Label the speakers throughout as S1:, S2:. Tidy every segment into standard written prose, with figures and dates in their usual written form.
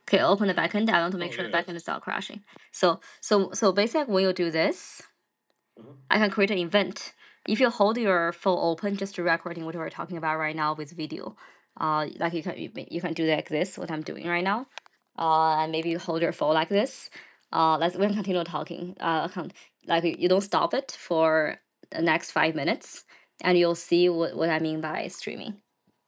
S1: Okay, open the backend. I want to make sure the backend is not crashing. So basically, when you do this, I can create an event. If you hold your phone open, just recording what we're talking about right now with video, like you can do like this, what I'm doing right now, and maybe you hold your phone like this. We can continue talking. Like you don't stop it for the next 5 minutes, and you'll see what I mean by streaming.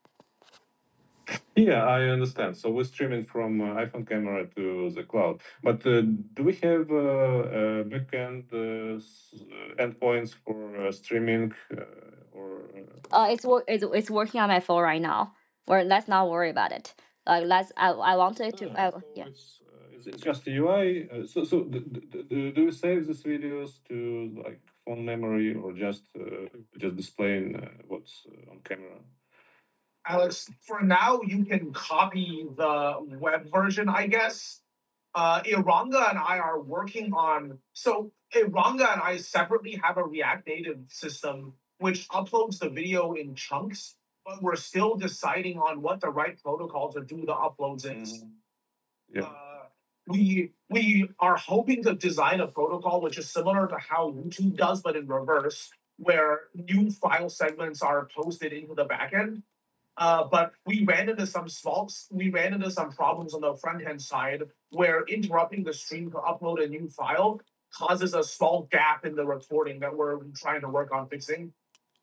S2: Yeah, I understand. So we're streaming from iPhone camera to the cloud. But do we have backend endpoints for streaming or?
S1: It's working on my phone right now. Or let's not worry about it. Like I wanted to yeah.
S2: It's just the UI. Do you save these videos to like phone memory or just displaying what's on camera?
S3: Alex, for now, you can copy the web version, I guess. Iranga and I are working on. So Iranga and I separately have a React Native system which uploads the video in chunks, but we're still deciding on what the right protocol to do the uploads is.
S2: Yeah.
S3: We are hoping to design a protocol which is similar to how YouTube does, but in reverse, where new file segments are posted into the backend. But we ran into some problems on the front end side where interrupting the stream to upload a new file causes a small gap in the recording that we're trying to work on fixing.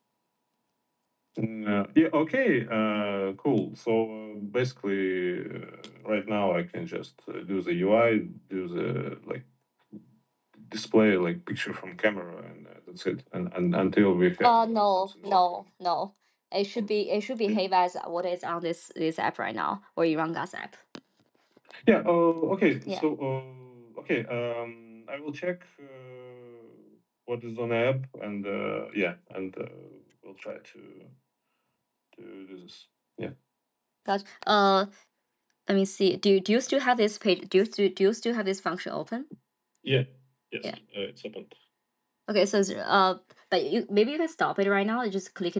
S2: Yeah. Okay. Cool. So basically, right now I can just do the UI, do the like display like picture from camera, and that's it. And until we have.
S1: No. It should behave as what is on this app right now, or Iranga's app.
S2: Yeah. Okay.
S1: Yeah.
S2: So okay. I will check what is on the app, and yeah, and we'll try to do this. Yeah.
S1: Gotcha. Let me see. Do you still have this page? Do you still have this function open?
S2: Yeah. Yes.
S1: Yeah.
S2: It's open.
S1: Okay. So but maybe you can stop it right now. You just click it.